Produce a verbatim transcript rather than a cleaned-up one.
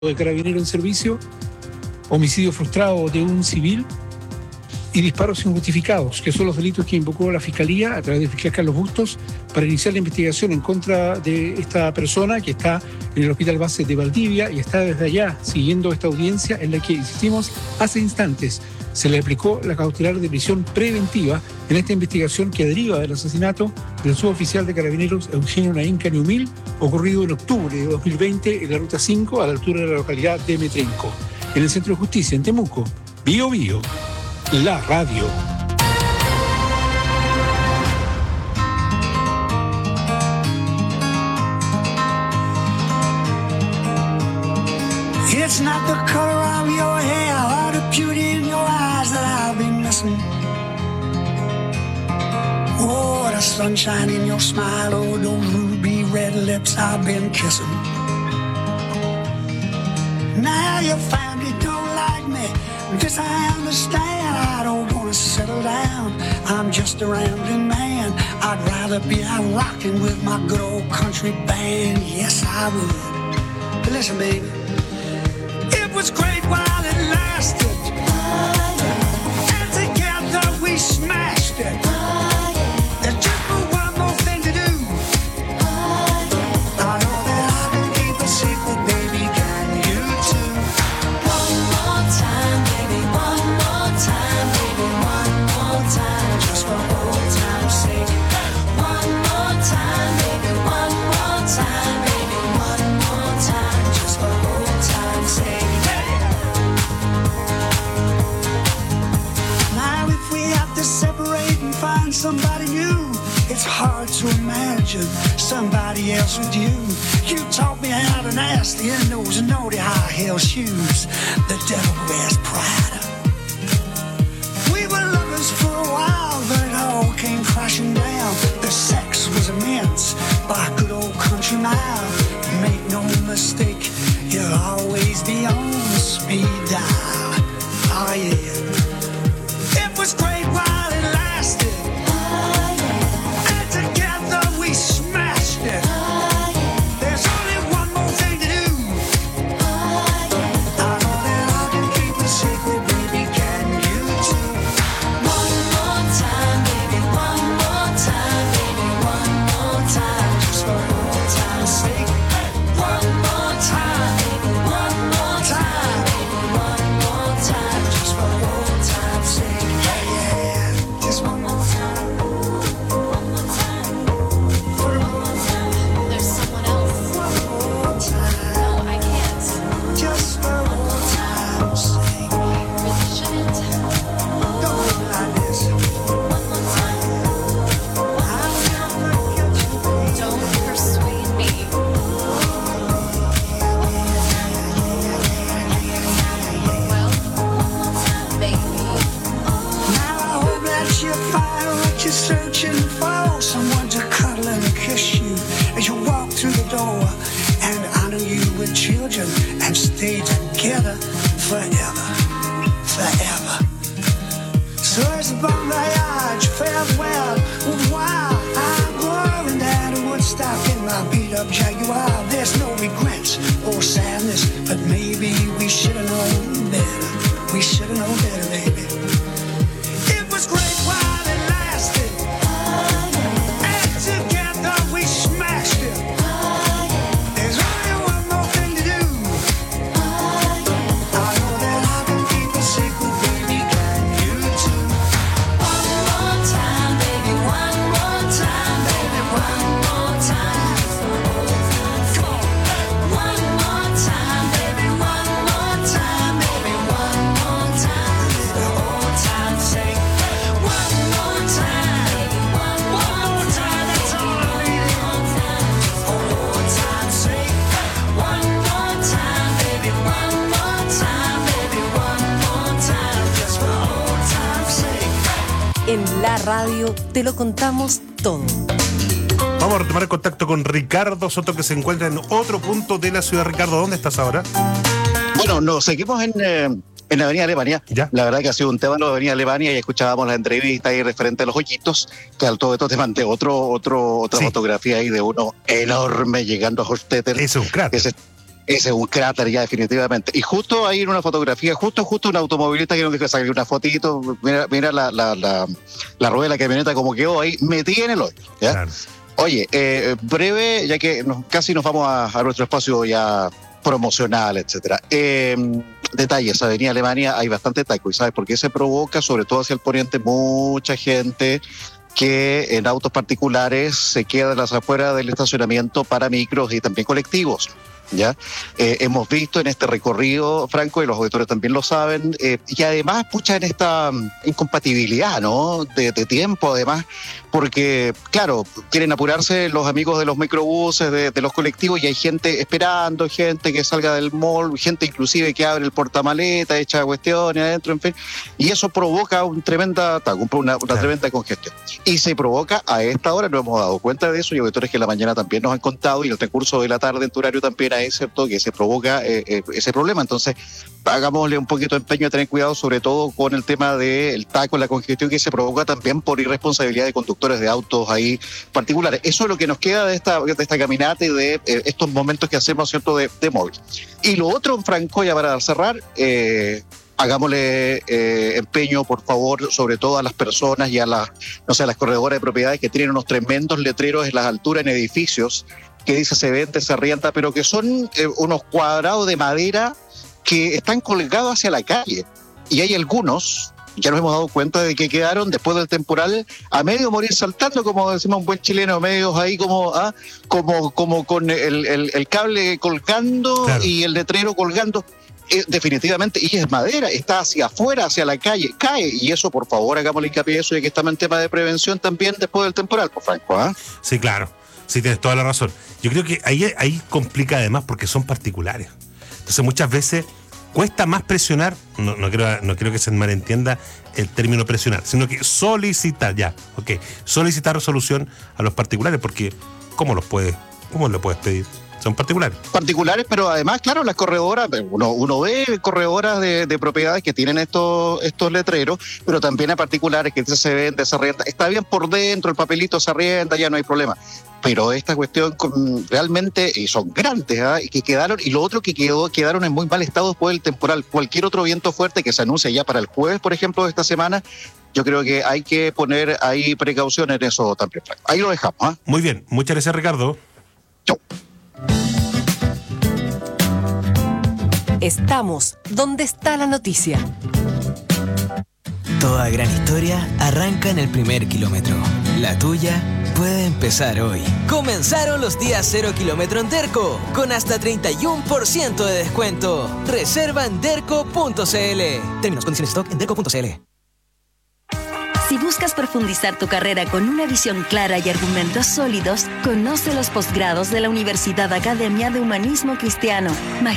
de carabinero en servicio, homicidio frustrado de un civil y disparos injustificados, que son los delitos que invocó la Fiscalía a través del fiscal Carlos Bustos para iniciar la investigación en contra de esta persona que está en el Hospital Base de Valdivia y está desde allá siguiendo esta audiencia en la que, insistimos, hace instantes se le aplicó la cautelar de prisión preventiva en esta investigación que deriva del asesinato del suboficial de Carabineros Eugenio Naín Cañumil, ocurrido en octubre de dos mil veinte en la Ruta cinco a la altura de la localidad de Metrenco. En el Centro de Justicia, en Temuco, Bío Bío, la radio. It's not the color of your hair or the beauty in your eyes that I've been missing. Oh, the sunshine in your smile, oh, those ruby red lips I've been kissing. Now your family don't like me, this I understand. I don't wanna settle down, I'm just a rambling man. I'd rather be out rocking with my good old country band. Yes, I would. But listen, baby, it was great while it lasted, and together we smashed it. There's just one more thing to do. I know that I can keep a secret, baby, can you too? One more time, baby, one more time, baby, one more time, just for old time's sake. One more time, baby, one more time, baby, one more time, just for old time's sake. Now if we have to separate and find somebody new, it's hard to imagine somebody else with you. You taught me how to nasty in those naughty high heel shoes the devil wears Prada. We were lovers for a while, but it all came crashing down. The sex was immense, by good old country mile. Make no mistake, you'll always be on speed dial. Oh yeah, it was great while it lasted, and together we smashed it. There's only one more thing to do. I know that I can keep a secret, baby, can you too? One more time, baby, one more time, baby, one more time, just for old time's sake. One more time, baby, one more time, baby, one more time, just for old time's sake. Yeah, yeah, just one more time. One more time. For one more time. There's someone else. One more time. No, I can't. Just for old time's sake. Really shouldn't. Don't look like this. One more time. I'll never get you, baby. Don't persuade me. Well, one more time, baby. Now I hope that you find what you're searching for. Someone to cuddle and kiss you as you walk through the door, and honor you with children and stay together forever, forever. So it's a bon voyage, farewell, au revoir. I'm going down to Woodstock in my beat-up Jaguar. There's no regrets or sadness, but maybe we should have known better. We should have known better, baby. It was great while it lasted, and together we smashed it. There's only one more thing to do. I know that I can keep a secret, baby, can you too? One more time, baby, one more time, baby, one more time. Come on. One more time, baby, one more time, baby, one more time, for old time's sake. One more time, one more time, that's all I need. For old time's sake. One more time, baby, one more time, baby, one more time, just for old time's sake. En la radio te lo contamos todo. Vamos a retomar el contacto con Ricardo Soto, que se encuentra en otro punto de la ciudad. Ricardo, ¿dónde estás ahora? Bueno, nos seguimos en, eh, en la Avenida Alemania. Ya. La verdad que ha sido un tema en la Avenida Alemania y escuchábamos la entrevista ahí referente a los hoyitos, que al todo esto te mandé otro, otro, otra Sí. fotografía ahí de uno enorme llegando a Hostetter. Es un cráter. Ese, Ese es un cráter ya definitivamente. Y justo ahí en una fotografía, justo, justo un automovilista que nos dijo sacar una fotito, mira, mira la, la, la, la rueda de la camioneta como quedó ahí, metida en el hoyo. ¿Ya? Claro. Oye, eh, breve, ya que nos, casi nos vamos a, a nuestro espacio ya promocional, etcétera. Eh, detalles, Avenida Alemania hay bastante taco, ¿y sabes por qué se provoca? Sobre todo hacia el poniente, mucha gente que en autos particulares se quedan a las afueras del estacionamiento para micros y también colectivos. ¿Ya? Eh, hemos visto en este recorrido, Franco, y los auditores también lo saben, eh, y además, pucha, en esta um, incompatibilidad, ¿no? De, de tiempo, además, porque, claro, quieren apurarse los amigos de los microbuses, de, de los colectivos, y hay gente esperando, gente que salga del mall, gente inclusive que abre el portamaleta, echa cuestiones adentro, en fin, y eso provoca un tremenda, una, una Claro. tremenda congestión. Y se provoca a esta hora, nos hemos dado cuenta de eso, y auditores que en la mañana también nos han contado, y en el transcurso de la tarde en tu horario también hay, ¿cierto?, que se provoca eh, eh, ese problema. Entonces, hagámosle un poquito de empeño a tener cuidado, sobre todo con el tema del taco, la congestión que se provoca también por irresponsabilidad de conductores de autos ahí particulares. Eso es lo que nos queda de esta, de esta caminata y de eh, estos momentos que hacemos, ¿cierto?, de, de móvil. Y lo otro, Franco, ya para cerrar, eh, hagámosle eh, empeño, por favor, sobre todo a las personas y a las, no sé, a las corredoras de propiedades que tienen unos tremendos letreros en las alturas en edificios que dice se vende, se arrienda, pero que son eh, unos cuadrados de madera que están colgados hacia la calle. Y hay algunos, ya nos hemos dado cuenta de que quedaron después del temporal a medio morir saltando, como decimos un buen chileno, medios ahí como, ah, como, como con el, el, el cable colgando, Claro. y el letrero colgando. Eh, definitivamente, y es madera, está hacia afuera, hacia la calle, cae, y eso, por favor, hagámosle hincapié a eso, y que estamos en tema de prevención también después del temporal, por Franco, ¿ah? Sí, claro. Sí, tienes toda la razón. Yo creo que ahí, ahí complica además porque son particulares. Entonces muchas veces cuesta más presionar, no, no, quiero, no quiero que se malentienda el término presionar, sino que solicitar, ya, ok, solicitar resolución a los particulares, porque ¿cómo los puedes, cómo lo puedes pedir? Son particulares. Particulares, pero además, claro, las corredoras, uno, uno ve corredoras de, de propiedades que tienen estos, estos letreros, pero también a particulares que se vende, se arrienda. Está bien por dentro, el papelito se arrienda, ya no hay problema. Pero esta cuestión con, realmente, y son grandes, ¿eh? Y que quedaron, y lo otro que quedó, quedaron en muy mal estado después del temporal. Cualquier otro viento fuerte que se anuncia ya para el jueves, por ejemplo, de esta semana, yo creo que hay que poner ahí precaución en eso también, Franco. Ahí lo dejamos, ¿eh? Muy bien, muchas gracias, Ricardo. Chau. Estamos donde está la noticia. Toda gran historia arranca en el primer kilómetro. La tuya puede empezar hoy. Comenzaron los días cero kilómetro en Derco, con hasta treinta y uno por ciento de descuento. Reserva en derco punto c l. Términos, condiciones, stock en derco punto c l. Si buscas profundizar tu carrera con una visión clara y argumentos sólidos, conoce los posgrados de la Universidad Academia de Humanismo Cristiano.